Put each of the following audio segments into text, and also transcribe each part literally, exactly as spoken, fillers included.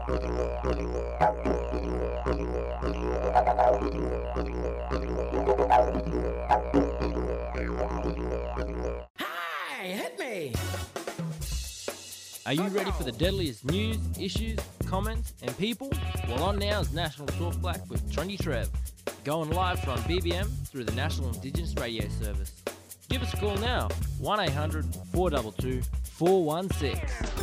Hey, hit me! Are you ready for the deadliest news, issues, comments and people? Well, on now is National Talk Black with Trendy Trev, going live from B B M through the National Indigenous Radio Service. Give us a call now, one eight hundred four two two four one six.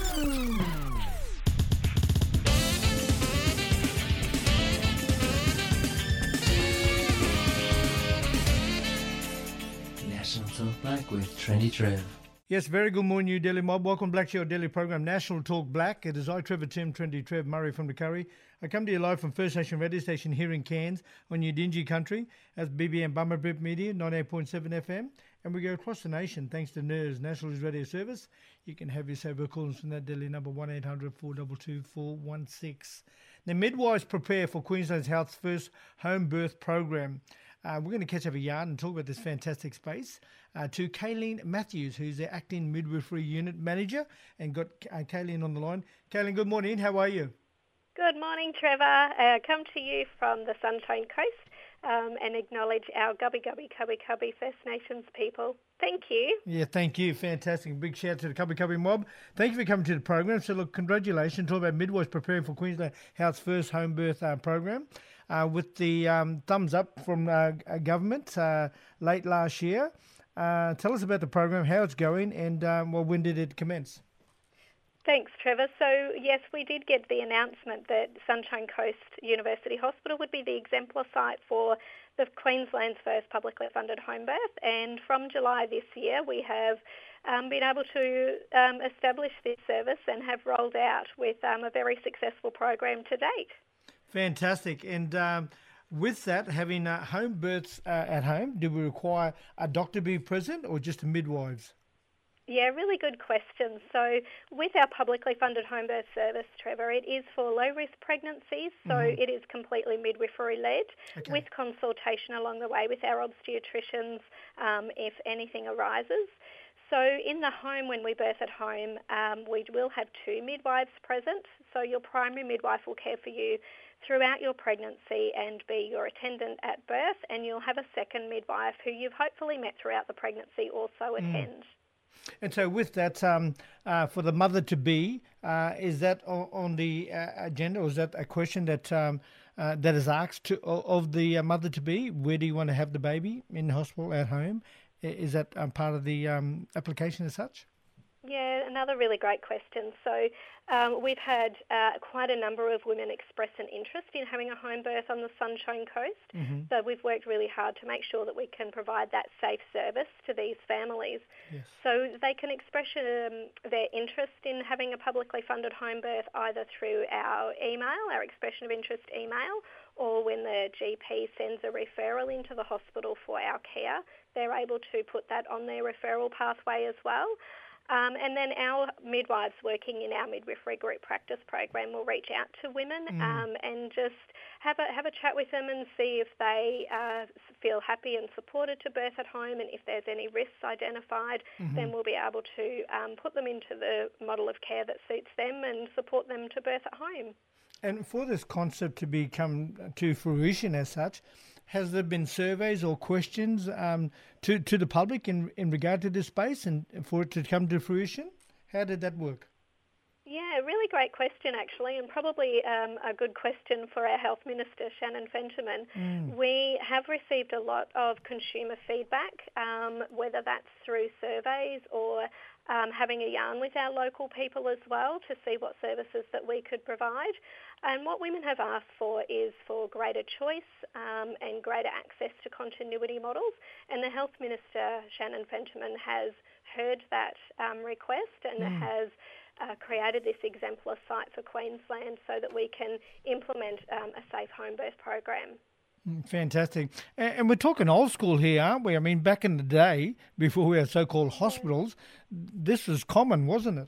National Talk Black with Trendy Trev. Yes, very good morning, New Delhi Mob. Welcome back to your daily program, National Talk Black. It is I, Trevor Tim, Trendy Trev, Murray from the Curry. I come to you live from First Nation Radio Station here in Cairns on Yidinji country. That's B B M Bummerbip Media, ninety-eight point seven F M. And we go across the nation thanks to N E R S, National Radio Service. You can have yourself a call from that Delhi number one eight hundred four two two four one six. Now, midwives prepare for Queensland's Health's first home birth program. Uh, we're going to catch up a yarn and talk about this fantastic space uh, to Kayleen Matthews, who's the Acting Midwifery Unit Manager, and got uh, Kayleen on the line. Kayleen, good morning. How are you? Good morning, Trevor. I uh, come to you from the Sunshine Coast um, and acknowledge our Gubbi Gubbi Cubbi Cubbi First Nations people. Thank you. Yeah, thank you. Fantastic. Big shout out to the Cubbi Cubbi mob. Thank you for coming to the program. So, look, congratulations. Talk about midwives preparing for Queensland Health's first home birth uh, program. Uh, with the um, thumbs up from uh, government uh, late last year. Uh, tell us about the program, how it's going, and um, well, when did it commence? Thanks, Trevor. So, yes, we did get the announcement that Sunshine Coast University Hospital would be the exemplar site for the Queensland's first publicly funded home birth, and from July this year we have um, been able to um, establish this service and have rolled out with um, a very successful program to date. Fantastic. And um, with that, having uh, home births uh, at home, do we require a doctor to be present or just a midwives? Yeah, really good question. So with our publicly funded home birth service, Trevor, it is for low-risk pregnancies, so mm-hmm. it is completely midwifery-led, okay. with consultation along the way with our obstetricians um, if anything arises. So in the home, when we birth at home, um, we will have two midwives present. So your primary midwife will care for you throughout your pregnancy and be your attendant at birth, and you'll have a second midwife who you've hopefully met throughout the pregnancy also attend. Mm. And so with that, um, uh, for the mother-to-be, uh, is that on, on the uh, agenda, or is that a question that um, uh, that is asked to, of the uh, mother-to-be? Where do you want to have the baby, in the hospital, at home? Is that um, part of the um, application as such? Yeah, another really great question. So um, we've had uh, quite a number of women express an interest in having a home birth on the Sunshine Coast. Mm-hmm. So we've worked really hard to make sure that we can provide that safe service to these families. Yes. So they can express um, their interest in having a publicly funded home birth either through our email, our expression of interest email, or when the G P sends a referral into the hospital for our care, they're able to put that on their referral pathway as well. Um, and then our midwives working in our midwifery group practice program will reach out to women mm. um, and just have a have a chat with them and see if they uh, feel happy and supported to birth at home, and if there's any risks identified, mm-hmm. then we'll be able to um, put them into the model of care that suits them and support them to birth at home. And for this concept to become to fruition as such, has there been surveys or questions um, to, to the public in, in regard to this space and for it to come to fruition? How did that work? Yeah, really great question actually, and probably um, a good question for our Health Minister, Shannon Fentiman. Mm. We have received a lot of consumer feedback, um, whether that's through surveys or um, having a yarn with our local people as well to see what services that we could provide. And what women have asked for is for greater choice um, and greater access to continuity models. And the Health Minister, Shannon Fentiman, has heard that um, request and mm. has uh, created this exemplar site for Queensland so that we can implement um, a safe home birth program. Fantastic. And, and we're talking old school here, aren't we? I mean, back in the day, before we had so-called hospitals, this was common, wasn't it?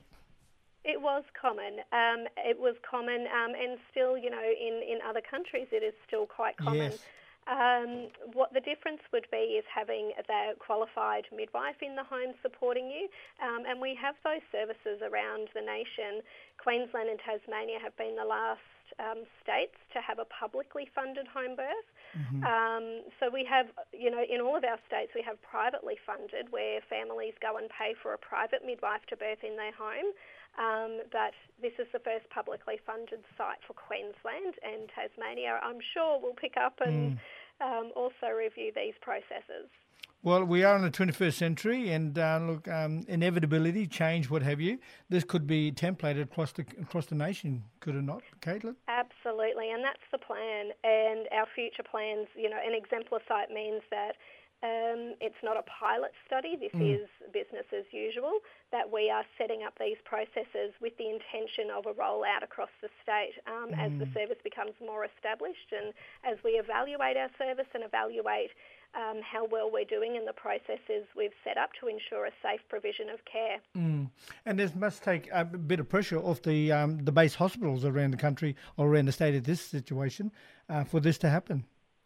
It was common. Um, it was common, um, and still, you know, in, in other countries, it is still quite common. Yes. Um, what the difference would be is having the qualified midwife in the home supporting you, um, and we have those services around the nation. Queensland and Tasmania have been the last um, states to have a publicly funded home birth. Mm-hmm. Um, so we have, you know, in all of our states we have privately funded where families go and pay for a private midwife to birth in their home. Um, but this is the first publicly funded site for Queensland, and Tasmania, I'm sure, will pick up and mm. um, also review these processes. Well, we are in the twenty-first century, and uh, look, um, inevitability, change, what have you. This could be templated across the across the nation, could it not, Caitlin? Absolutely, and that's the plan. And our future plans, you know, an exemplar site means that Um, it's not a pilot study. This mm. is business as usual, that we are setting up these processes with the intention of a rollout across the state um, mm. as the service becomes more established, and as we evaluate our service and evaluate um, how well we're doing in the processes we've set up to ensure a safe provision of care. Mm. And this must take a bit of pressure off the um, the base hospitals around the country or around the state of this situation uh, for this to happen.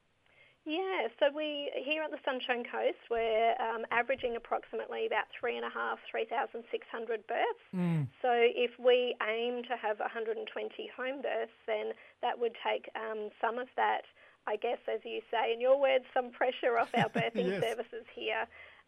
Yeah, so we here at the Sunshine Coast, we're um, averaging approximately about three and a half, three thousand six hundred births. Mm. So if we aim to have one hundred twenty home births, then that would take um, some of that, I guess, as you say in your words, some pressure off our birthing yes. services here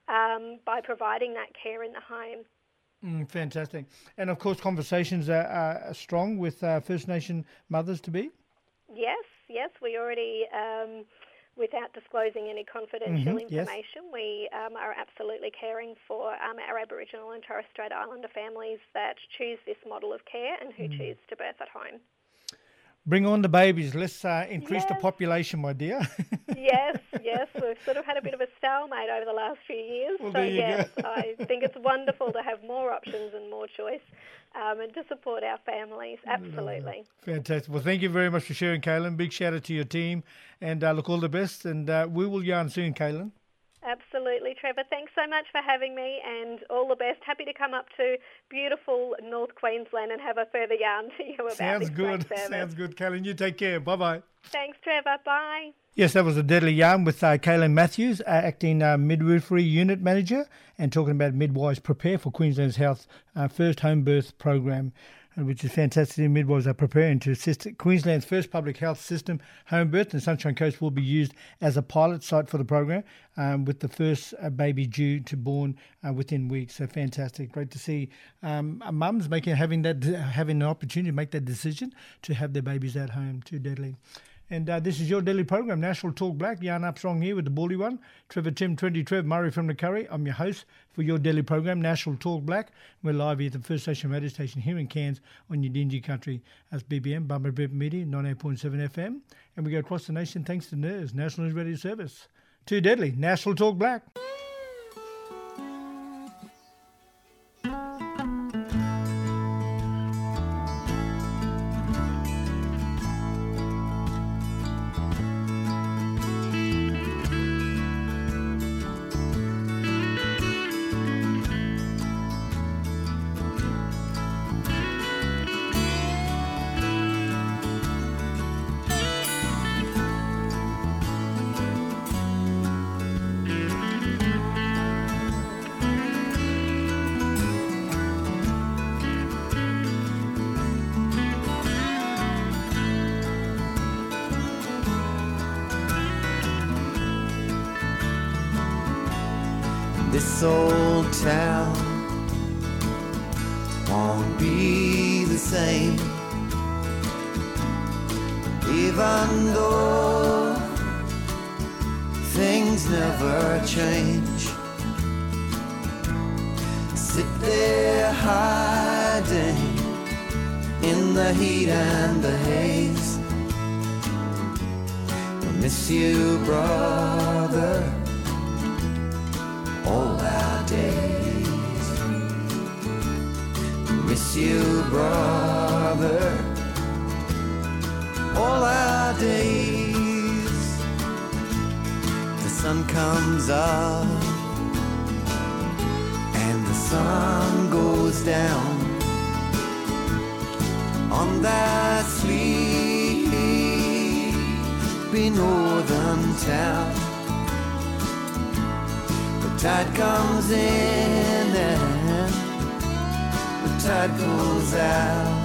um, by providing that care in the home. Mm, fantastic. And of course, conversations are, are strong with uh, First Nation mothers to be? Yes, yes, we already. Um, Without disclosing any confidential mm-hmm, information, yes. we um, are absolutely caring for um, our Aboriginal and Torres Strait Islander families that choose this model of care and who mm. choose to birth at home. Bring on the babies. Let's uh, increase yes. the population, my dear. yes, yes. We've sort of had a bit of a stalemate over the last few years. Well, so, yes, go. I think it's wonderful to have more options and more choice um, and to support our families. Absolutely. Fantastic. Well, thank you very much for sharing, Caitlin. Big shout out to your team. And uh, look, all the best. And uh, we will yarn soon, Caitlin. Absolutely, Trevor. Thanks so much for having me, and all the best. Happy to come up to beautiful North Queensland and have a further yarn to you about Sounds this good. great service. Sounds good, Caitlin. You take care. Bye-bye. Thanks, Trevor. Bye. Yes, that was a deadly yarn with uh, Caitlin Matthews, uh, acting uh, midwifery unit manager, and talking about midwives prepare for Queensland's Health uh, first home birth program, which is fantastic. Midwives are preparing to assist Queensland's first public health system home birth, and Sunshine Coast will be used as a pilot site for the program, um, with the first uh, baby due to born uh, within weeks. So fantastic, great to see um, mums making having that having an opportunity to make that decision to have their babies at home. Too deadly. And uh, this is your daily program, National Talk Black. Yarn Armstrong here with the Bully One. Trevor Tim, twenty Trev, Murray from the Curry. I'm your host for your daily program, National Talk Black. We're live here at the First Station radio station here in Cairns on your Dingy Country as B B M, Bumba Bip Media, ninety-eight point seven F M. And we go across the nation thanks to N E R S, National News Radio Service. Too deadly, National Talk Black. This old town won't be the same, even though things never change. Sit there hiding in the heat and the haze. I miss you, brother, all our days. Miss you, brother, all our days. The sun comes up and the sun goes down on that sleepy northern suntown. The tide comes in and the tide goes out.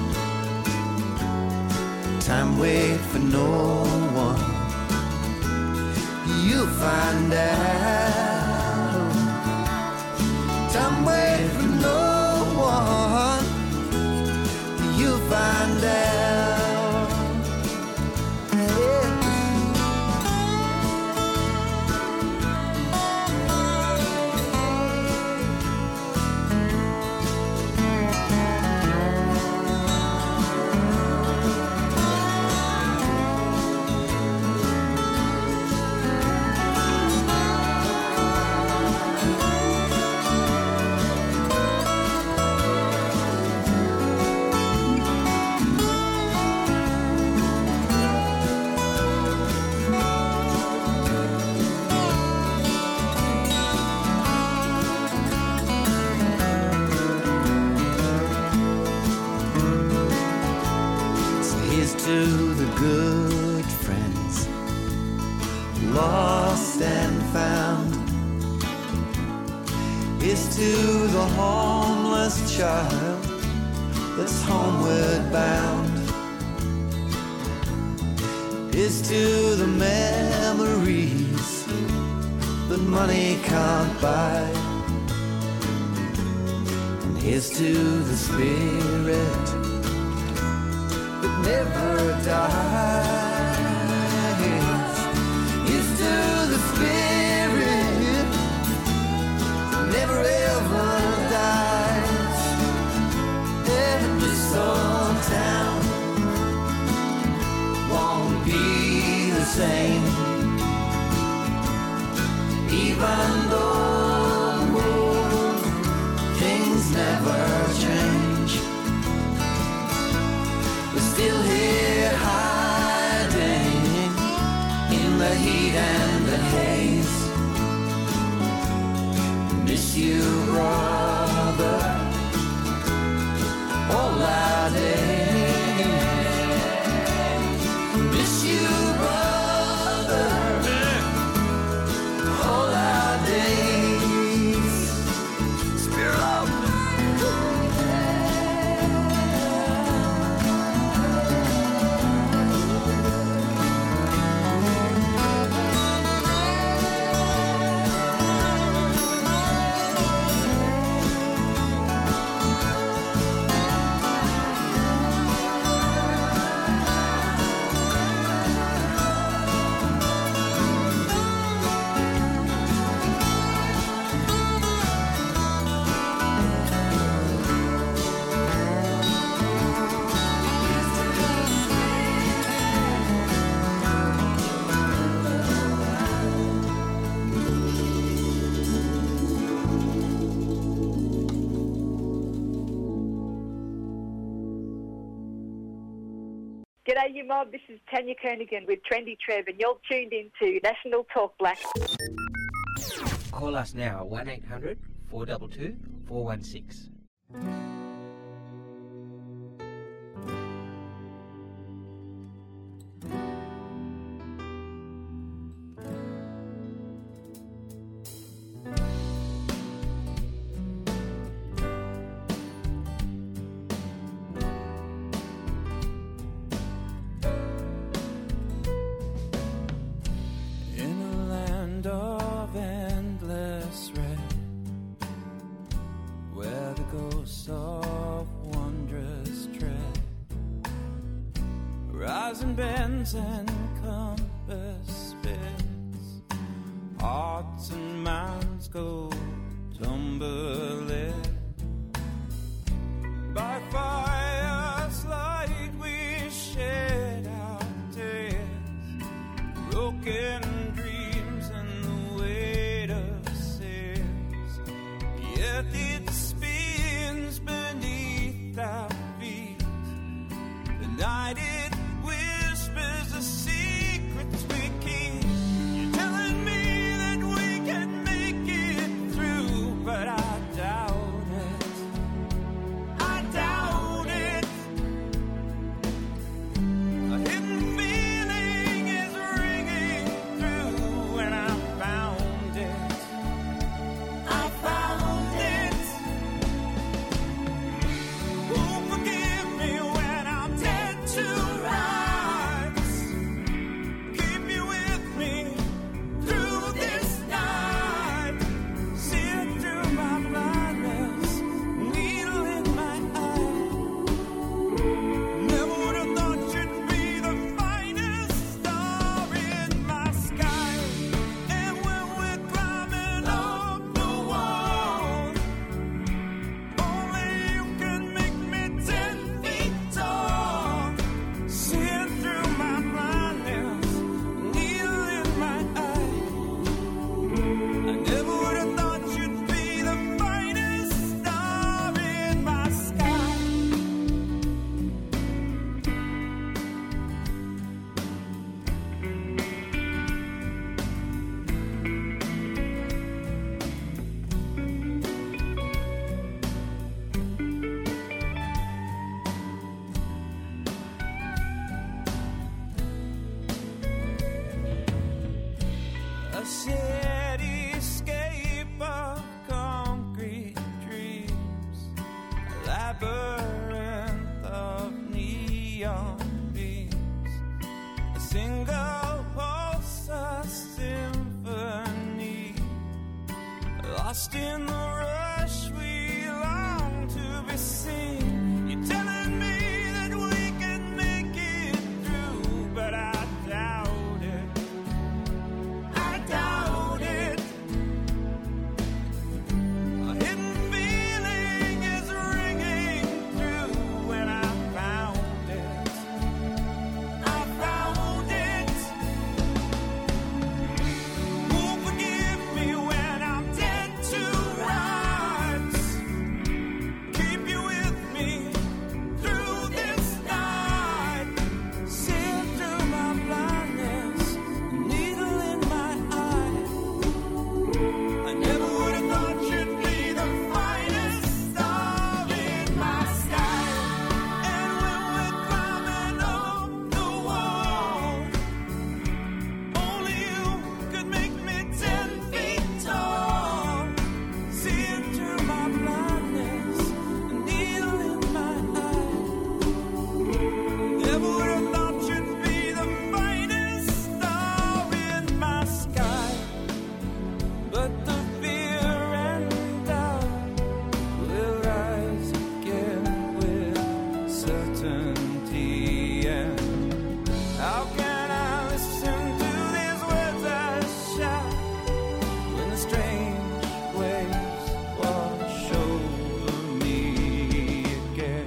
Time wait for no one. You'll find out. Time wait for no one. You'll find out. To the good friends, lost and found. Here's to the homeless child that's homeward bound. Here's to the memories that money can't buy. And here's to the spirit never dies. Here's to the spirit never ever dies. And this old town won't be the same, even though things never change. Still here hiding in the heat and the haze. Miss you, brother, all our days. Miss you, brother, all our days. Spirit up. G'day, you mob. This is Tanya Kernigan with Trendy Trev, and you're tuned in to National Talk Black. Call us now, one eight hundred four two two four one six. And compass spins, hearts and minds go tumbling. By fire's light we shed our tears, broken dreams and the weight of sins. Yet it spins beneath our feet. The night it whispers the secrets we keep. You're telling me that we can make it through, but I doubt it. I doubt it. A hidden feeling is ringing shared escape of concrete dreams, a labyrinth of neon beams, a single pulse, a symphony, lost in the rush we long to be seen. You're telling me that we can make it through, but I doubt it. I doubt it. A hidden feeling is ringing through when I found it. I found it. Who'll forgive me when I'm dead to rights? Keep you with me through this night. See through my blindness, a needle in my eye. I never would have thought you'd be the finest star in my sky. And when we're climbing up the wall, only you could make me ten feet tall. Seeing through my blindness, a needle in my eye. Never would have thought you'd be the finest star in my sky. But the fear and doubt will rise again with certainty. And how can I listen to these words I shout when the strange waves wash over me again?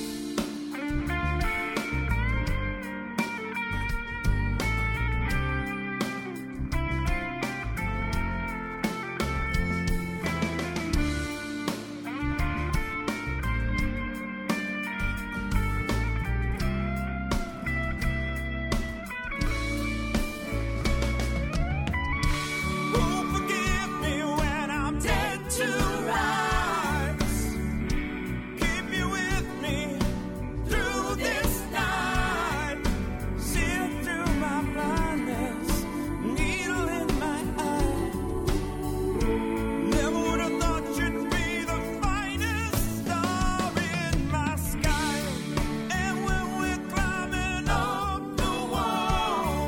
Who'll forgive me when I'm dead to rights? Keep you with me through this night. See through my blindness, needle in my eye. Never would have thought you'd be the finest star in my sky. And when we're climbing up the wall,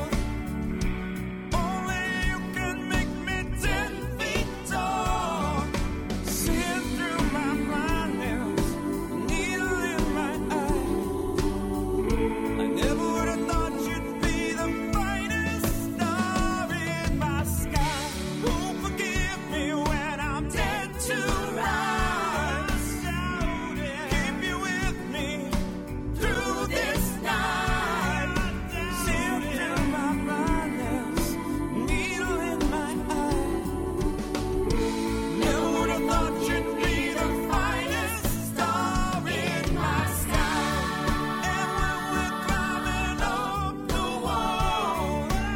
only you can make me ten feet tall. Seeing through my blindness, a needle in my eye. I never would have thought you'd be the finest star in my sky. Who'll forgive me when I'm dead to rights? Keep you with me through this night. Seeing through my blindness, needle in my eye. Never would have thought you'd be the finest star in my sky. And when we're climbing up the wall,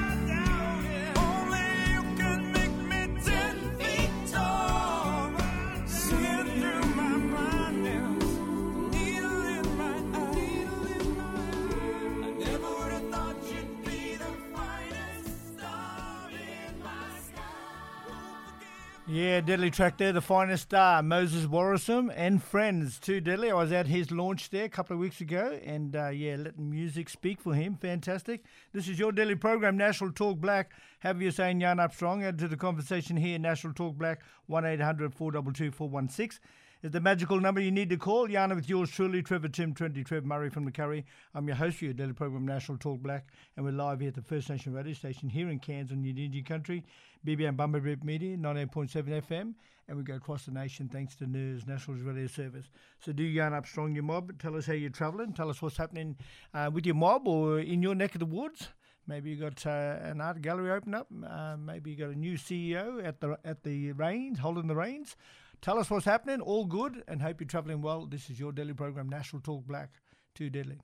only you can make me ten feet tall. Seeing through my blindness, needle in my eye. I never would have thought you'd be the finest star in my sky. Yeah, deadly track there, the finest star, Moses Warrisum and Friends, too deadly. I was at his launch there a couple of weeks ago, and uh, yeah, letting music speak for him, fantastic. This is your daily program, National Talk Black. Have your saying, Jan Armstrong. Add to the conversation here, National Talk Black, one eight hundred four two two four one six. Is the magical number you need to call. Yana with yours truly, Trevor Tim twenty, Trev Murray from the Curry. I'm your host for your daily program, National Talk Black, and we're live here at the First Nation radio station here in Cairns on Yidinji Country, B B M Bumba Rip Media, ninety-eight point seven F M, and we go across the nation thanks to N E R S, National Radio Service. So do yarn up strong your mob. Tell us how you're travelling. Tell us what's happening uh, with your mob or in your neck of the woods. Maybe you got uh, an art gallery open up. Uh, maybe you got a new C E O at the at the reins, holding the reins. Tell us what's happening. All good, and hope you're travelling well. This is your daily program, National Talk Black. Too deadly.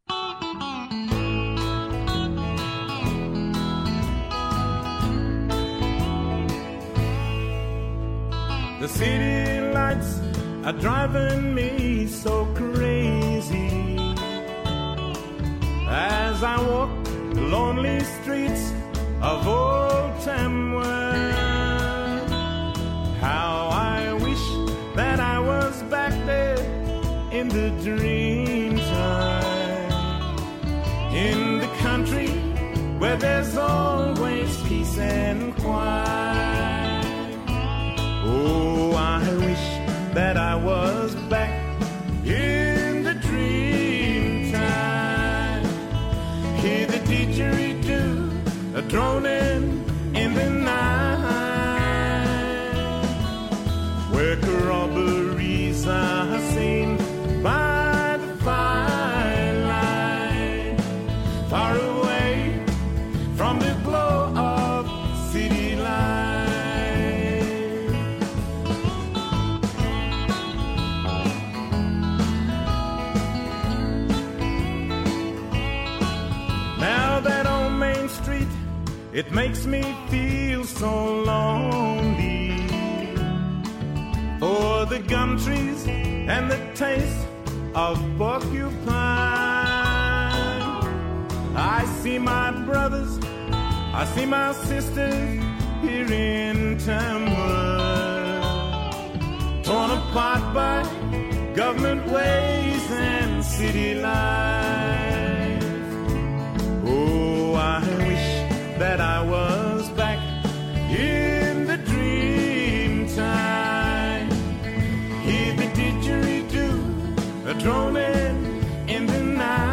The city lights are driving me so crazy as I walk the lonely streets of Old Tamworth. in the dream time. In the country where there's always peace and quiet. Oh, I wish that I was back in the dream time. Hear the didgeridoo a droning in the night, where corroborees are seen by the firelight, far away from the glow of city life. Now that on Main Street, it makes me feel so lonely, for the gum trees and the taste of porcupine. I see my brothers, I see my sisters here in Tamworth, torn apart by government ways and city life. Oh, I wish that I was back in the dream time. Hear the didgeridoo a droning in the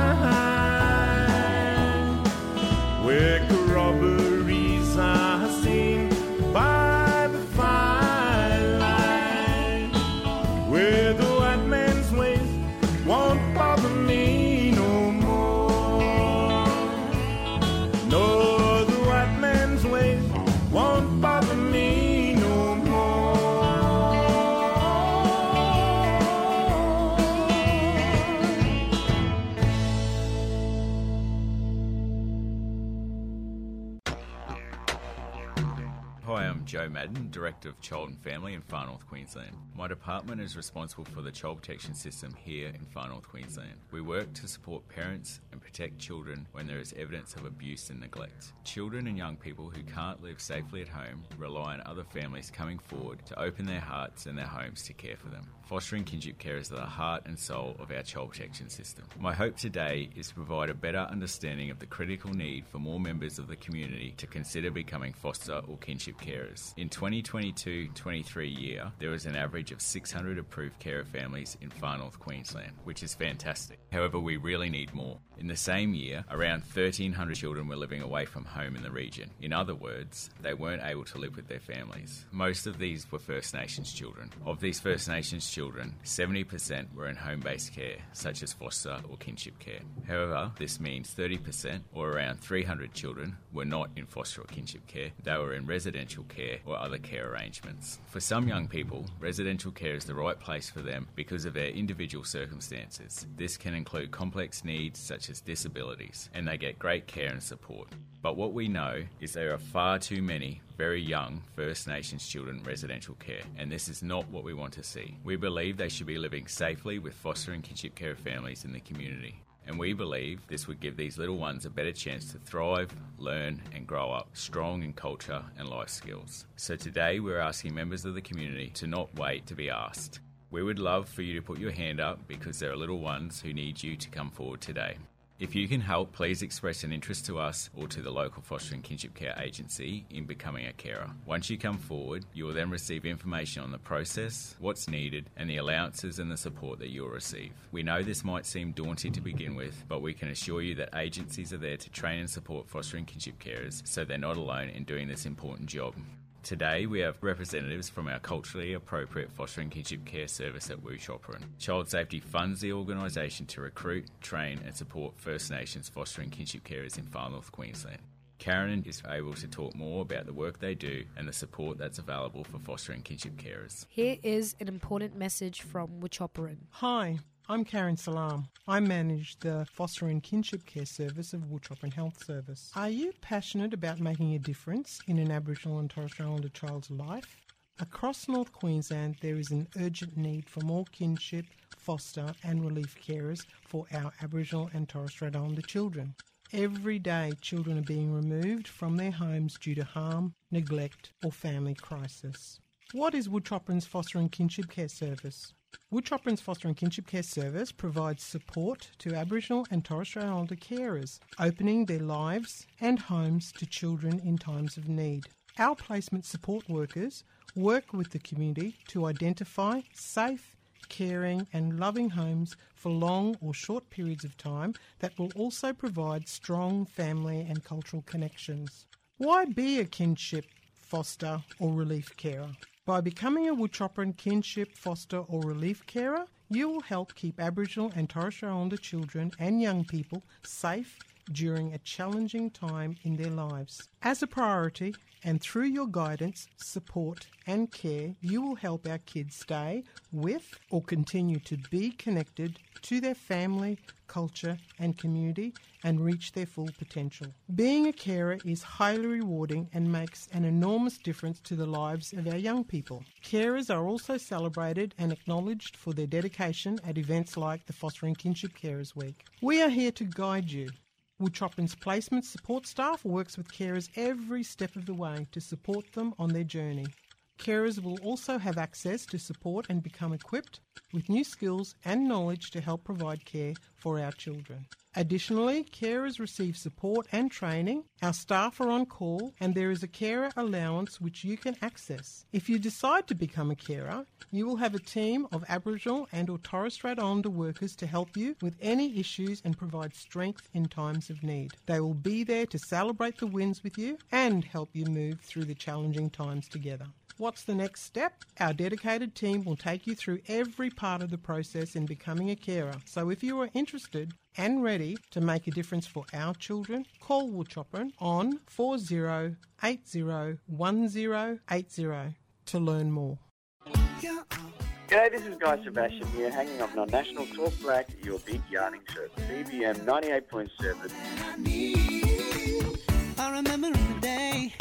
night, where corroborees are seen by the firelight, where the white man's ways won't bother me no more. No, the white man's ways won't bother me no more. Hi, I'm Joe Madden, Director of Child and Family in Far North Queensland. My department is responsible for the child protection system here in Far North Queensland. We work to support parents and protect children when there is evidence of abuse and neglect. Children and young people who can't live safely at home rely on other families coming forward to open their hearts and their homes to care for them. Fostering kinship carers are the heart and soul of our child protection system. My hope today is to provide a better understanding of the critical need for more members of the community to consider becoming foster or kinship carers. In twenty twenty-two twenty-three year, there was an average of six hundred approved carer families in Far North Queensland, which is fantastic. However, we really need more. In the same year, around thirteen hundred children were living away from home in the region. In other words, they weren't able to live with their families. Most of these were First Nations children. Of these First Nations children, seventy percent were in home-based care, such as foster or kinship care. However, this means thirty percent, or around three hundred children, were not in foster or kinship care. They were in residential care or other care arrangements. For some young people, residential care is the right place for them because of their individual circumstances. This can include complex needs such as disabilities, and they get great care and support. But what we know is there are far too many very young First Nations children in residential care, and this is not what we want to see. We believe they should be living safely with foster and kinship care families in the community. And we believe this would give these little ones a better chance to thrive, learn and grow up strong in culture and life skills. So today we're asking members of the community to not wait to be asked. We would love for you to put your hand up because there are little ones who need you to come forward today. If you can help, please express an interest to us or to the local foster and kinship care agency in becoming a carer. Once you come forward, you will then receive information on the process, what's needed, and the allowances and the support that you'll receive. We know this might seem daunting to begin with, but we can assure you that agencies are there to train and support foster and kinship carers so they're not alone in doing this important job. Today, we have representatives from our culturally appropriate foster and kinship care service at Wuchopperen. Child Safety funds the organisation to recruit, train and support First Nations foster and kinship carers in Far North Queensland. Karen is able to talk more about the work they do and the support that's available for foster and kinship carers. Here is an important message from Wuchopperen. Hi, I'm Karen Salam. I manage the Foster and Kinship Care Service of Wuchopperen Health Service. Are you passionate about making a difference in an Aboriginal and Torres Strait Islander child's life? Across North Queensland, there is an urgent need for more kinship, foster and relief carers for our Aboriginal and Torres Strait Islander children. Every day, children are being removed from their homes due to harm, neglect or family crisis. What is Wuchopperen's Foster and Kinship Care Service? Woodchopper's Foster and Kinship Care Service provides support to Aboriginal and Torres Strait Islander carers, opening their lives and homes to children in times of need. Our placement support workers work with the community to identify safe, caring and loving homes for long or short periods of time that will also provide strong family and cultural connections. Why be a kinship, foster or relief carer? By becoming a Woodchopper and kinship, foster or relief carer, you will help keep Aboriginal and Torres Strait Islander children and young people safe during a challenging time in their lives. As a priority, and through your guidance, support and care, you will help our kids stay with or continue to be connected to their family, culture and community and reach their full potential. Being a carer is highly rewarding and makes an enormous difference to the lives of our young people. Carers are also celebrated and acknowledged for their dedication at events like the Foster and Kinship Carers Week. We are here to guide you. Woodchopper's placement support staff works with carers every step of the way to support them on their journey. Carers will also have access to support and become equipped with new skills and knowledge to help provide care for our children. Additionally, carers receive support and training, our staff are on call, and there is a carer allowance which you can access. If you decide to become a carer, you will have a team of Aboriginal and or Torres Strait Islander workers to help you with any issues and provide strength in times of need. They will be there to celebrate the wins with you and help you move through the challenging times together. What's the next step? Our dedicated team will take you through every part of the process in becoming a carer. So if you are interested and ready to make a difference for our children, call Woodchopper on four zero eight zero one zero eight zero to learn more. G'day, this is Guy Sebastian here, hanging on on National Talk Black, your big yarning show, B B M ninety-eight point seven. I remember the day.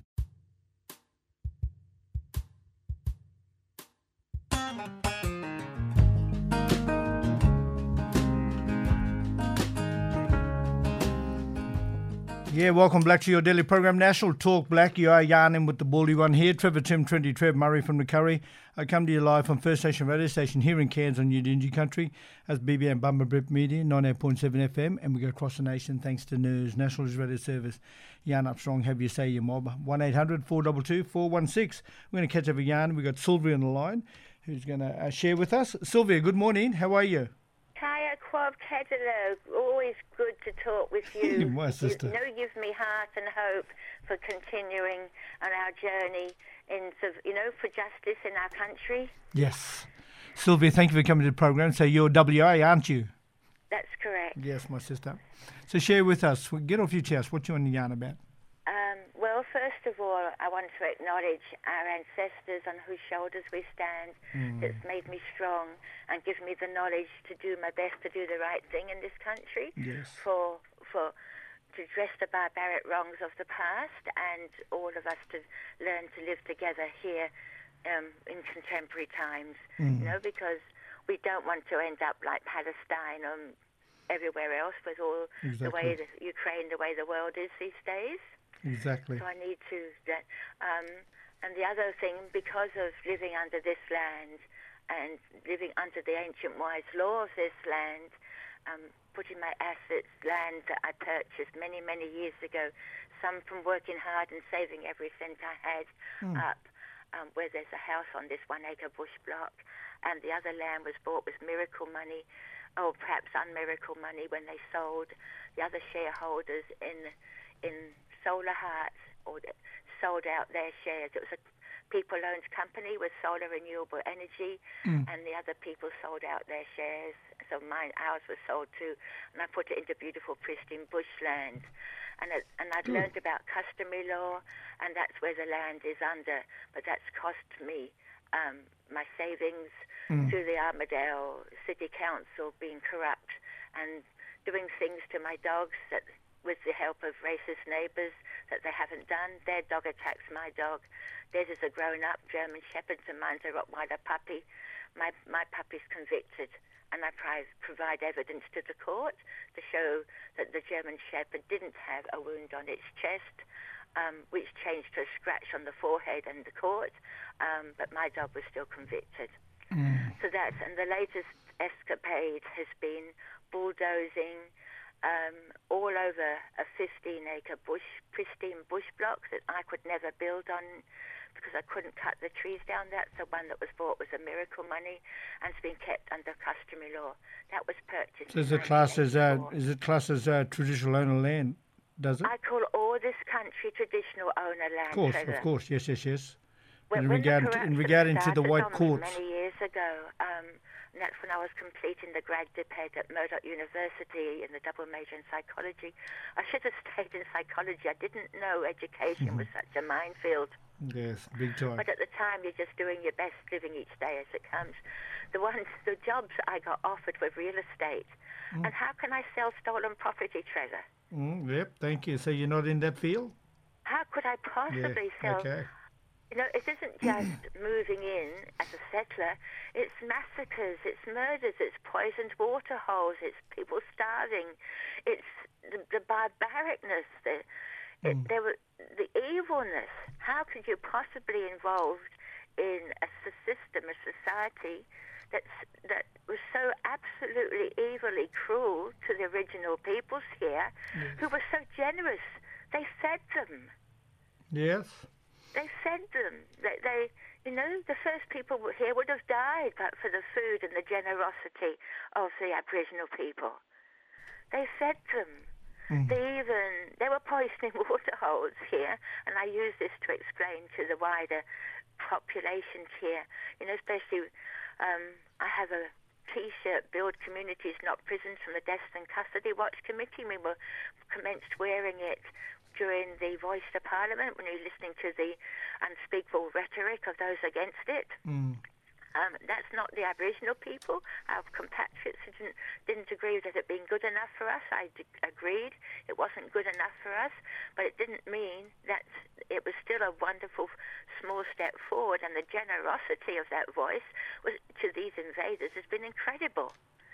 Yeah, welcome back to your daily program, National Talk Black. You are yarning with the baldy one here. Trevor Tim, twenty Trev Murray from the Curry. I come to you live from First Nation Radio Station here in Cairns on Udingi Country as B B M Bumbabrip Media, ninety-eight point seven F M, and we go across the nation thanks to N E R S, National Radio Service. Yarn up strong, have you say your mob. one eight hundred four two two four one six. We're going to catch up a yarn. We've got Sylvia on the line who's going to uh, share with us. Sylvia, good morning. How are you? Kaya Quab Tedalo, always good to talk with you. My sister. You know, give me heart and hope for continuing on our journey in, you know, for justice in our country. Yes. Sylvia, thank you for coming to the program. So you're W A, aren't you? That's correct. Yes, my sister. So share with us. Get off your chest. What you want to yarn about? Um, well, first of all, I want to acknowledge our ancestors on whose shoulders we stand. Mm. That's made me strong and give me the knowledge to do my best to do the right thing in this country. Yes. For for to address the barbaric wrongs of the past and all of us to learn to live together here um, in contemporary times. Mm. You know, because we don't want to end up like Palestine or everywhere else with all Exactly. the way that Ukraine, the way the world is these days. Exactly. So I need to, that, um, and the other thing, because of living under this land and living under the ancient wise law of this land, um, putting my assets, land that I purchased many, many years ago, some from working hard and saving every cent I had Mm. up, um, where there's a house on this one acre bush block, and the other land was bought with miracle money, or perhaps unmiracle money when they sold the other shareholders in in Solar Hearts, or the, sold out their shares. It was a people-owned company with solar renewable energy, Mm. and the other people sold out their shares. So mine, ours was sold too, and I put it into beautiful, pristine bushland. And it, and I'd Good. learned about customary law, and that's where the land is under. But that's cost me um, my savings Mm. through the Armidale City Council being corrupt and doing things to my dogs that, with the help of racist neighbours, that they haven't done. Their dog attacks my dog. Theirs is a grown-up German Shepherd, and mine's a Rottweiler puppy. My my puppy's convicted, and I pri- provide evidence to the court to show that the German Shepherd didn't have a wound on its chest, um, which changed to a scratch on the forehead in the court, um, but my dog was still convicted. Mm. So that's, and the latest escapade has been bulldozing um, all over a fifteen-acre bush, pristine bush block that I could never build on because I couldn't cut the trees down. That's the one that was bought with a miracle money and it's been kept under customary law. That was purchased. So is in it classed as uh, nineteen eighty-four. is it classed as uh, traditional owner land? Does it? I call all this country traditional owner land. Of course, Trevor. of course, yes, yes, yes. When, in when regard the to, in corruption regard into the started white on me courts. many years ago, um, and that's when I was completing the grad diplomat at Murdoch University in the double major in psychology. I should have stayed in psychology. I didn't know education was such a minefield. Yes, big time. But at the time, you're just doing your best, living each day as it comes. The ones, the jobs I got offered were real estate. Mm. And how can I sell stolen property, Trevor? Mm, yep, thank you. So you're not in that field? How could I possibly Yeah, sell? okay. You know, it isn't just moving in as a settler. It's massacres, it's murders, it's poisoned water holes, it's people starving, it's the, the barbaricness, the, it, Mm. there were, the evilness. How could you possibly involved in a s- system, a society that's, that was so absolutely evilly cruel to the original peoples here, who were so generous? They fed them. Yes. They fed them. They, they, you know, the first people here would have died but for the food and the generosity of the Aboriginal people. They fed them. Mm. They even, they were poisoning water holes here, and I use this to explain to the wider population here, you know, especially, um, I have a T-shirt, Build Communities Not Prisons, from the Death and Custody Watch Committee. We were commenced wearing it during the Voice to Parliament when you're listening to the unspeakable rhetoric of those against it. Mm. Um, that's not the Aboriginal people. Our compatriots didn't, didn't agree with it being good enough for us. I d- agreed it wasn't good enough for us, but it didn't mean that it was still a wonderful small step forward, and the generosity of that voice was, to these invaders has been incredible.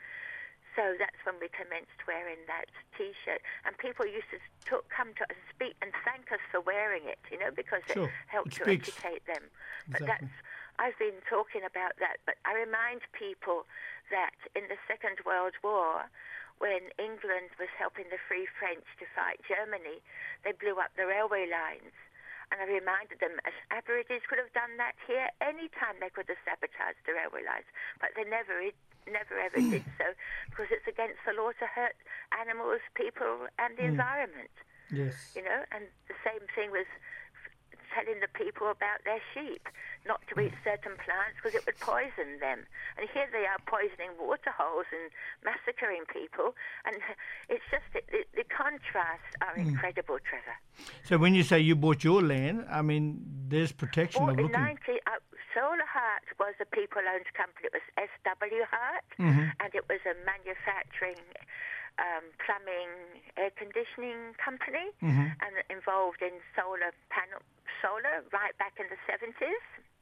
So that's when we commenced wearing that T-shirt, and people used to talk, come to us and speak and thank us for wearing it, you know, because Sure. it helped It to speaks. educate them. But Exactly. that's, I've been talking about that, but I remind people that in the Second World War, when England was helping the Free French to fight Germany, they blew up the railway lines. And I reminded them, as Aborigines could have done that here, any time they could have sabotaged the railway lines, but they never, never ever did so, because it's against the law to hurt animals, people, and the Mm. environment. Yes. You know, and the same thing was telling the people about their sheep not to eat certain plants because it would poison them. And here they are poisoning water holes and massacring people. And it's just, it, it, the contrasts are Mm. incredible, Trevor. So when you say you bought your land, I mean, there's protection Well, of in looking. ninety, uh, Solar Heart was a people-owned company. It was S W Heart, Mhm. and it was a manufacturing, um, plumbing, air conditioning company, Mhm. and involved in solar panel, solar right back in the seventies.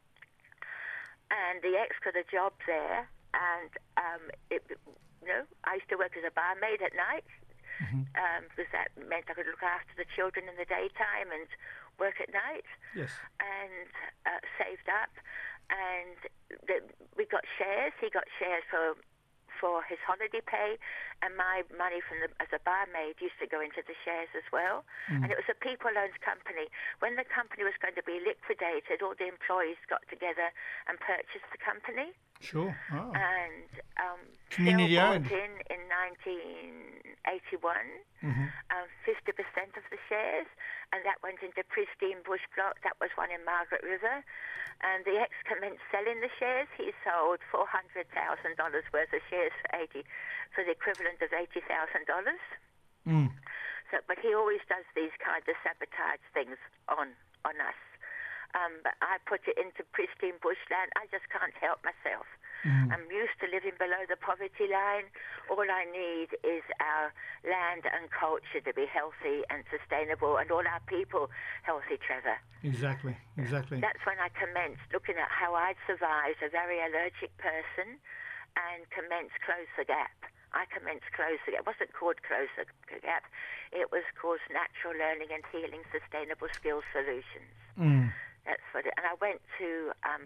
And the ex got a job there, and um, it, you know, I used to work as a barmaid at night. Mhm. Um, because that meant I could look after the children in the daytime and work at night. Yes. And uh, saved up, and the, we got shares. He got shares for for his holiday pay, and my money from the, as a barmaid used to go into the shares as well. Mm. And it was a people-owned company. When the company was going to be liquidated, all the employees got together and purchased the company. Sure. Oh. And um, Community Shell owned. bought in in nineteen eighty-one, Mhm. um, fifty percent of the shares, and that went into pristine bush block. That was one in Margaret River. And the ex commenced selling the shares. He sold four hundred thousand dollars worth of shares for eighty, for the equivalent of eighty thousand dollars. Mm. So, but he always does these kind of sabotage things on on us. Um, but I put it into pristine bushland. I just can't help myself. Mm. I'm used to living below the poverty line. All I need is our land and culture to be healthy and sustainable, and all our people healthy, Trevor. Exactly. Exactly. That's when I commenced looking at how I'd survived a very allergic person and commenced Close the Gap. I commenced Close the Gap. It wasn't called Close the Gap. It was called Natural Learning and Healing Sustainable Skills Solutions. Mm. That's what it, and I went to um,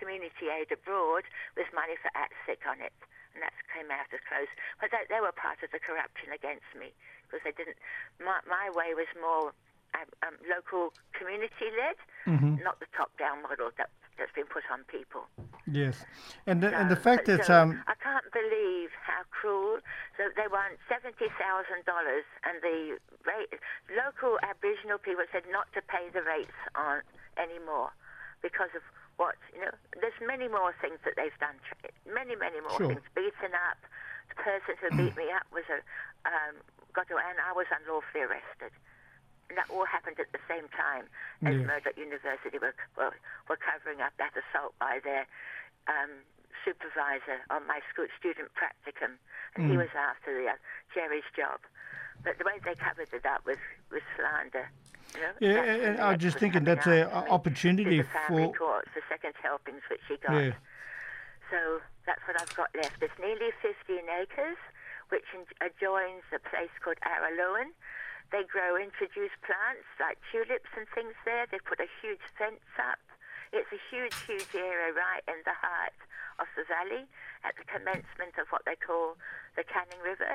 community aid abroad with money for A T S I C on it. And that came out as close. But they, they were part of the corruption against me because they didn't. My, my way was more um, um, local community-led, Mhm. not the top-down model that, that's been put on people. Yes, and the, and the So- fact so that um, I can't believe how cruel. So they want seventy thousand dollars, and the rate, local Aboriginal people said not to pay the rates on anymore because of what, you know, there's many more things that they've done, many, many more Sure. things. Beaten up. The person who beat me up was a, um, got to, and I was unlawfully arrested. And that all happened at the same time as Yes. Murdoch University were, were, were covering up that assault by their um, supervisor on my school student practicum. And he Mm. was after the, uh, Jerry's job. But the way they covered it up was, was slander. You know? yeah, That's and when the I was ex just was thinking coming that's an after me opportunity through the family for court for second helpings, which he got. yeah. So that's what I've got left. There's nearly fifteen acres, which in- adjoins a place called Araluen. They grow introduced plants like tulips and things there. They put a huge fence up. It's a huge, huge area right in the heart of the valley at the commencement of what they call the Canning River,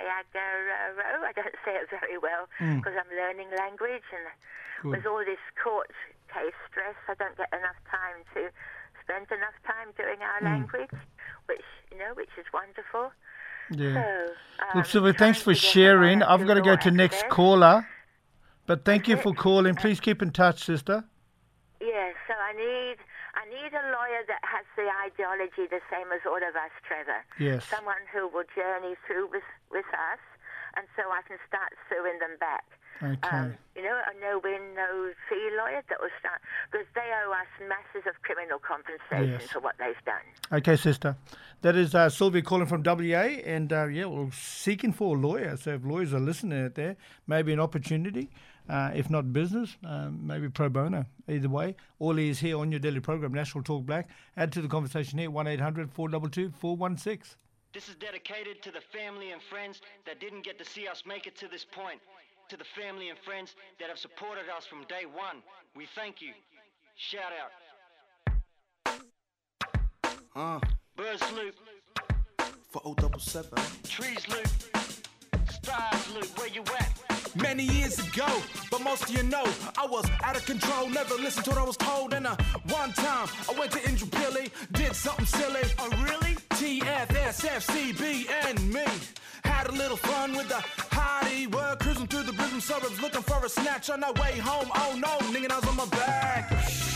Diagaro. I don't say it very well Mm. because I'm learning language, and Good. with all this court case stress, I don't get enough time to spend enough time doing our Mm. language, which, you know, which is wonderful. Yeah. So, um, Look, Sylvia, thanks for trying to get sharing. the I've got to go law to next access. caller, but thank you That's for it. calling. Please keep in touch, sister. Yeah, so I need I need a lawyer that has the ideology the same as all of us, Trevor. Yes. Someone who will journey through with, with us, and so I can start suing them back. Okay. Um, you know, a no-win, no-fee lawyer that will start, because they owe us masses of criminal compensation Yes. for what they've done. Okay, sister. That is uh, Sylvia calling from W A, and uh, yeah, we're seeking for a lawyer. So if lawyers are listening out there, maybe an opportunity, uh, if not business, um, maybe pro bono. Either way, all is here on your daily program, National Talk Black. Add to the conversation here, one eight hundred four two two four one six. This is dedicated to the family and friends that didn't get to see us make it to this point. To the family and friends that have supported us from day one, we thank you. Shout out. Uh, Birds Loop, for O double seven. Trees Loop, Stars Loop, where you at? Many years ago, but most of you know I was out of control, never listened to what I was told. And uh, one time I went to Indrapilli, did something silly. Oh really? T F S F C B and me had a little fun with the hottie. We're cruising through the Brisbane suburbs looking for a snatch on our way home. Oh no, nigga, I was on my back.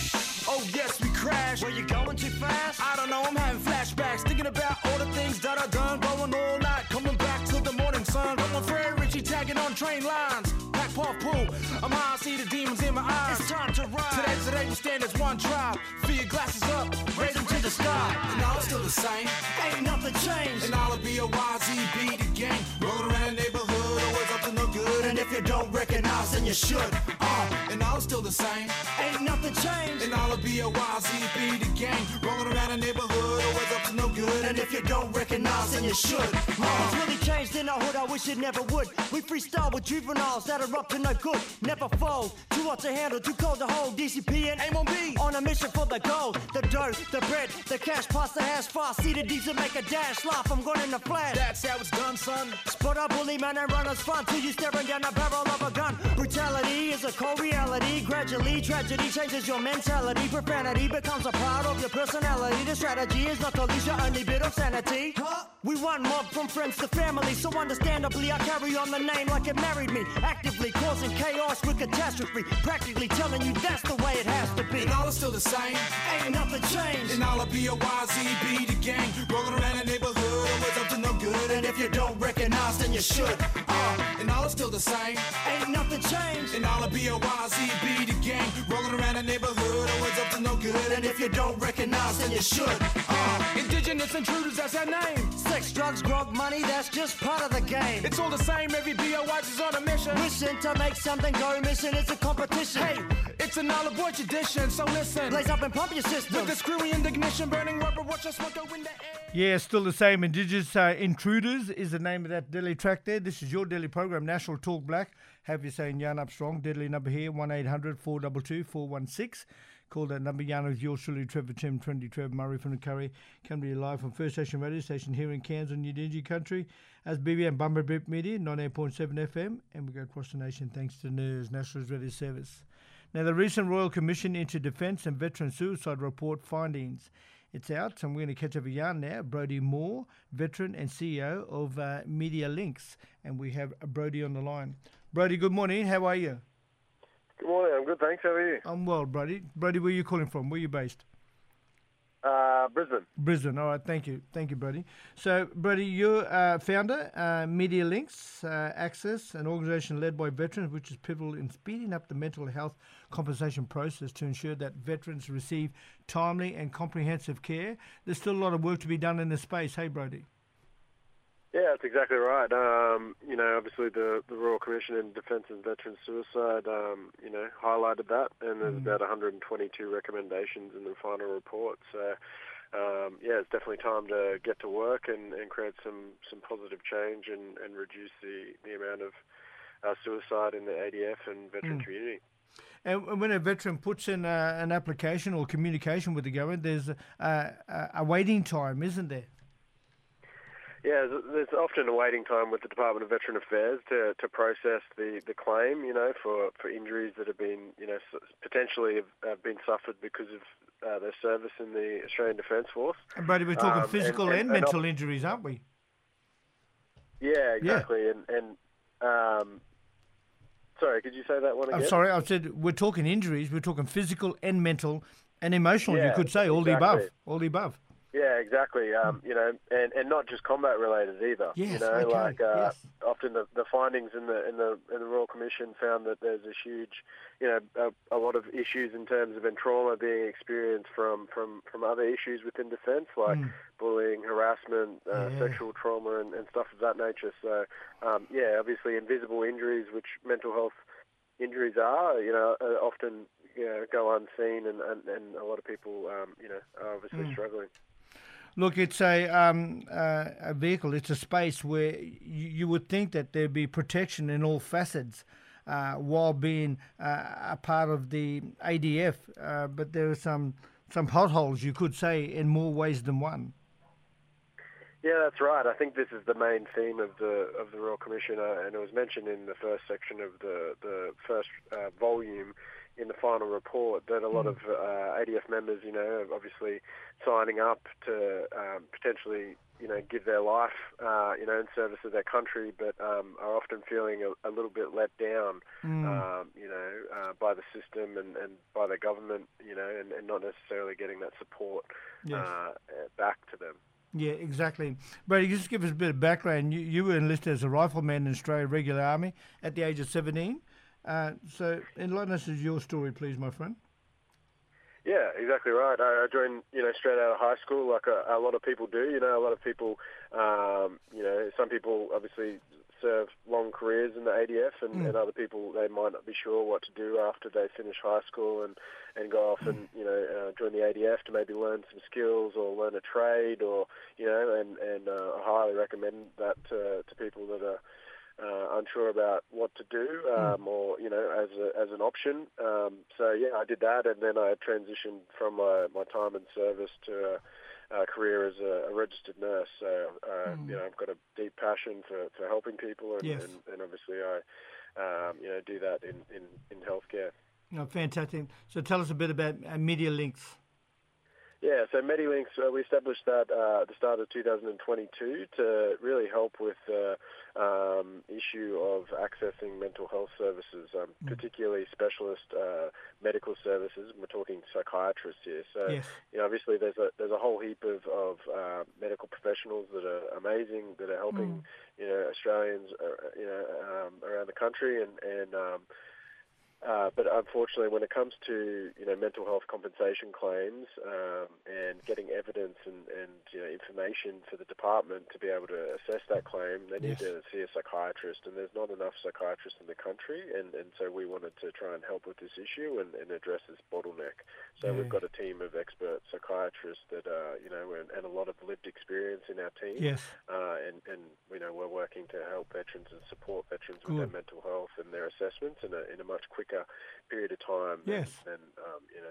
Oh yes, we crashed. Were you going too fast? I don't know, I'm having flashbacks, thinking about all the things that I done, going all night, coming back till the morning sun. Going Fred Richie, tagging on train lines, pack puff pool. I'm high, I see the demons in my eyes. It's time to ride. Today, today we stand as one tribe. Fill your glasses up, raise them to the sky. And all still the same, Ain't nothing changed. and all be a Y Z B the gang. Rolling around the neighborhood, always up to no good. And if you don't recognize, then you should. Uh, and all still the same. Ain't nothing changed. And all be a Y Z B the gang. Rolling around the neighborhood, always up to no good. And if you don't recognize, then you should. It's Uh, really changed in our hood, I wish it never would. We freestyle with juveniles that are up to no good. Never fold, too hot to handle, too cold to hold. D C P and aim on B. on a mission for the gold. The dough, the bread, the cash, past the hash, fast. See the D's and make a dash. Laugh, I'm going in the flash. That's how it's done, son. Spot a bully man and runners fun till you staring down the barrel of a gun. Brutality is a cold reality. Gradually, tragedy changes your mentality. Profanity becomes a part of your personality. The strategy is not to lose your only bit of sanity. We run mob from friends to family, so understandably I carry on the name like it married me. Actively causing chaos with catastrophe. Practically telling you that's the way it has to be. And all is still the same. Ain't nothing changed. And all be a Y Z B the gang. Rolling around the neighborhood, always up to no good. And if you don't recognize, then you should. Uh, and all is still the same. Ain't nothing changed. And all be a Y Z B the gang. Rolling around the neighborhood, always up to no good. And if you don't recognize, then you should. Uh, indigenous intruders, that's our name. Sex, drugs, grog, money, that's just part of the game. It's all the same, every B O X is on a mission. Wishing to make something go missing, it's a competition. Hey, it's an all aboard tradition, so listen. Blaze up and pump your system. With the screwy ignition, burning rubber, watch us smoke go in the air. Yeah, still the same. Indigenous uh, Intruders is the name of that daily track there. This is your daily program, National Talk Black. Have you saying yarn up strong. Deadly number here, one eight hundred four two two four one six. Call that number. Yarn with yours truly, Trevor Tim, Trendy Trev Murray from the Curry. Come to you live from First Station Radio Station here in Cairns on New Dingy Country. As B B M Bumper Bip Media, ninety-eight point seven F M. And we go across the nation thanks to N E R S, National Radio Service. Now, the recent Royal Commission into Defence and Veteran Suicide Report findings. It's out, so I'm going to catch up a yarn now. Brodie Moore, veteran and C E O of uh, Media Links. And we have Brodie on the line. Brodie, good morning. How are you? Good morning. I'm good, thanks. How are you? I'm well, Brodie. Brodie, where are you calling from? Where are you based? Uh, Brisbane. Brisbane. All right. Thank you. Thank you, Brodie. So, Brodie, you're uh, founder, uh, Media Links, uh, Access, an organisation led by veterans, which is pivotal in speeding up the mental health compensation process to ensure that veterans receive timely and comprehensive care. There's still a lot of work to be done in this space. Hey, Brodie. Yeah, that's exactly right. Um, you know, obviously the, the Royal Commission in Defence and Veteran Suicide, um, you know, highlighted that, and there's Mm. about one hundred twenty-two recommendations in the final report. So, um, yeah, it's definitely time to get to work and, and create some, some positive change and, and reduce the, the amount of uh, suicide in the A D F and veteran Mm. community. And when a veteran puts in uh, an application or communication with the government, there's a, a, a waiting time, isn't there? Yeah, there's there's often a waiting time with the Department of Veteran Affairs to, to process the, the claim, you know, for, for injuries that have been, you know, s- potentially have, have been suffered because of uh, their service in the Australian Defence Force. And Brodie, we're talking Um, physical and, and- and mental op- injuries, aren't we? Yeah, exactly. And, and um, sorry, could you say that one again? I'm sorry, I said we're talking injuries, we're talking physical and mental and emotional, you Yeah, could say, all the exactly. above, all the above. Yeah, exactly. Um, you know, and, and not just combat related either. Yes, you know, okay, like uh, yes. often the, the findings in the in the in the Royal Commission found that there's a huge, you know, a, a lot of issues in terms of and trauma being experienced from, from, from other issues within defence, like Mm. bullying, harassment, uh, Yeah. sexual trauma, and, and stuff of that nature. So, um, yeah, obviously invisible injuries, which mental health injuries are, you know, uh, often you know, go unseen, and, and, and a lot of people, um, you know, are obviously Mm. struggling. Look, it's a um, uh, a vehicle. It's a space where you, you would think that there'd be protection in all facets, uh, while being uh, a part of the A D F. Uh, but there are some some potholes, you could say, in more ways than one. Yeah, that's right. I think this is the main theme of the of the Royal Commission, uh, and it was mentioned in the first section of the the first uh, volume in the final report that a lot Mm. of uh, A D F members, you know, are obviously signing up to um, potentially, you know, give their life, uh, you know, in service of their country, but um, are often feeling a, a little bit let down, Mm. um, you know, uh, by the system and, and by the government, you know, and, and not necessarily getting that support Yes. uh, back to them. Yeah, exactly. But you just give us a bit of background. You, you were enlisted as a rifleman in Australia Regular Army at the age of seventeen. Uh, so enlighten us with your story, please, my friend. Yeah, exactly right. I, I joined, you know, straight out of high school, like a, a lot of people do. You know, a lot of people, um, you know, some people obviously serve long careers in the A D F, and, Mm. and other people, they might not be sure what to do after they finish high school and, and go off and, you know, uh, join the A D F to maybe learn some skills or learn a trade, or, you know, and, and uh, I highly recommend that to, to people that are Uh, unsure about what to do, um, or you know, as a, as an option. Um, so yeah, I did that, and then I transitioned from my, my time in service to a, a career as a, a registered nurse. So uh, Mm. you know, I've got a deep passion for, for helping people, and, Yes. and, and obviously I um, you know do that in in, in healthcare. No, fantastic. So tell us a bit about uh, Media Links. Yeah, so MediLinks, uh, we established that uh, at the start of two thousand twenty-two to really help with the um, issue of accessing mental health services, um, Mm. particularly specialist uh, medical services. We're talking psychiatrists here. So, Yes. you know, obviously there's a there's a whole heap of, of uh, medical professionals that are amazing, that are helping, Mm. you know, Australians, uh, you know, um, around the country, and, and um, Uh, but unfortunately, when it comes to you know mental health compensation claims um, and getting evidence and, and you know, information for the department to be able to assess that claim, they need Yes. to see a psychiatrist, and there's not enough psychiatrists in the country, and, and so we wanted to try and help with this issue and, and address this bottleneck. So Yeah. we've got a team of expert psychiatrists that uh, you know and, and a lot of lived experience in our team. Yes. Uh, and, and you know we're working to help veterans and support veterans with Good. their mental health and their assessments in a in a much quicker period of time. Yes. Than, than um, you know.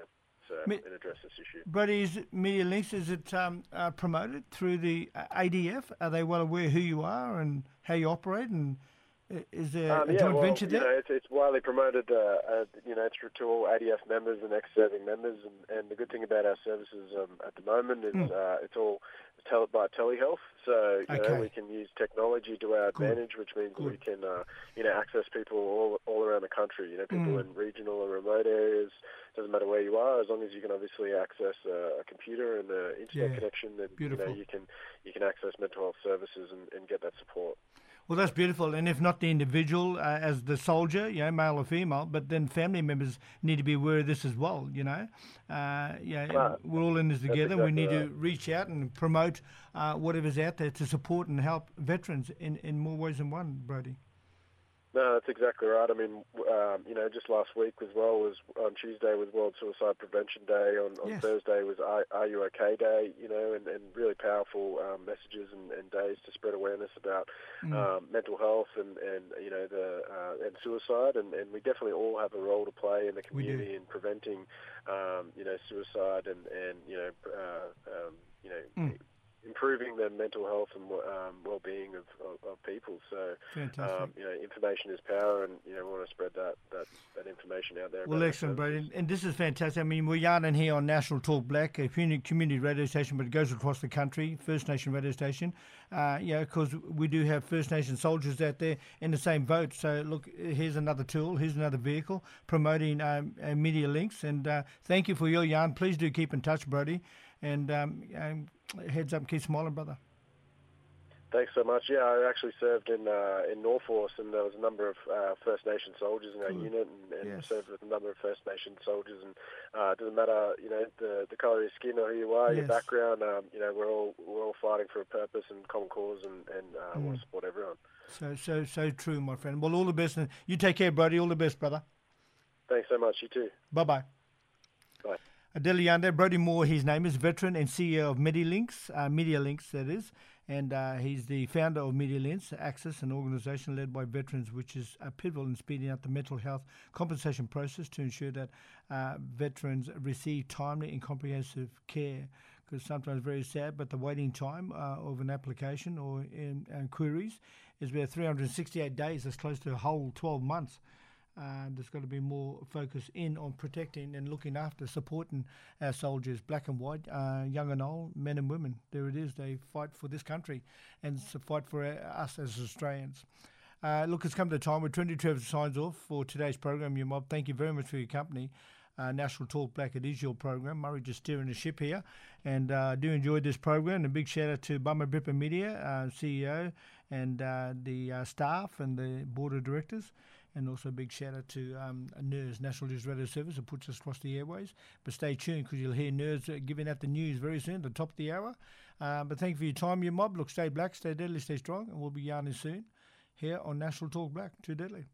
uh, Me- and address this issue. Brody, is it Media Links, is it um, uh, promoted through the uh, A D F? Are they well aware who you are and how you operate? And uh, is there Um, a yeah, joint well, venture you there? know, it's, it's widely promoted, uh, uh, you know, through to all A D F members and ex-serving members. And, and the good thing about our services um, at the moment is Mm. uh, it's all tele- by telehealth. So, you Okay. know, we can use technology to our Good. advantage, which means Good. we can, uh, you know, access people all all around the country. You know, people Mm. in regional or remote areas. Doesn't matter where you are, as long as you can obviously access uh, a computer and an internet Yeah. connection, then you Beautiful. know you can you can access mental health services and, and get that support. Well, that's beautiful. And if not the individual uh, as the soldier, you know, male or female, but then family members need to be aware of this as well, you know. Uh, yeah, Right. we're all in this That's together. we exactly need right. to reach out and promote uh, whatever's out there to support and help veterans in, in more ways than one, Brody. No, that's exactly right. I mean, w- um, you know, just last week as well was on Tuesday was World Suicide Prevention Day. On, on Yes. Thursday was Are, Are You OK Day. You know, and, and really powerful um, messages and, and days to spread awareness about Mm. um, mental health and, and you know the uh, and suicide. And, and we definitely all have a role to play in the We do. community in preventing, um, you know, suicide and and you know, uh, um, you know. Mm. improving the mental health and um, well-being of, of, of people. So, Fantastic. um, you know, information is power, and you know, we want to spread that, that, that information out there. Well, about excellent, our Brody. And this is fantastic. I mean, we're yarning here on National Talk Black, a community, community radio station, but it goes across the country, First Nation radio station. Uh, yeah, because we do have First Nation soldiers out there in the same boat. So, look, here's another tool, here's another vehicle promoting um, uh, Media Links. And uh, thank you for your yarn. Please do keep in touch, Brody. And um, um, heads up, keep smiling, brother. Thanks so much. Yeah, I actually served in uh, in Norforce, and there was a number of uh, First Nation soldiers in our Good. unit, and, and Yes. served with a number of First Nation soldiers. And uh, it doesn't matter, you know, the the colour of your skin or who you are, your Yes. background. Um, you know, we're all we're all fighting for a purpose and common cause, and and uh, Mm. want to support everyone. So, so, so true, my friend. Well, all the best. And you take care, Brody. All the best, brother. Thanks so much. You too. Bye-bye. Bye. Adele Yanda, Brody Moore, his name is, veteran and C E O of MediaLinks, uh, MediaLinks that is, and uh, he's the founder of MediaLinks, Access, an organisation led by veterans which is uh, pivotal in speeding up the mental health compensation process to ensure that uh, veterans receive timely and comprehensive care, because sometimes very sad, but the waiting time uh, of an application or in uh, queries is about three hundred sixty-eight days. That's close to a whole twelve months. Uh, there's got to be more focus in on protecting and looking after, supporting our soldiers, black and white, uh, young and old, men and women. There it is. They fight for this country and s- fight for uh, us as Australians. Uh, look, it's come to the time where Trinity Trevor signs off for today's program, you mob. Thank you very much for your company. Uh, National Talk Black, it is your program. Murray just steering the ship here. And uh, I do enjoy this program. A big shout out to Bummer Bripper Media, uh, C E O, and uh, the uh, staff and the board of directors. And also a big shout out to um, N E R S, National News Radio Service, that puts us across the airways. But stay tuned, because you'll hear N E R S uh, giving out the news very soon, at the top of the hour. Uh, but thank you for your time, you mob. Look, stay black, stay deadly, stay strong, and we'll be yarning soon here on National Talk Black. Too deadly.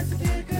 Let's kick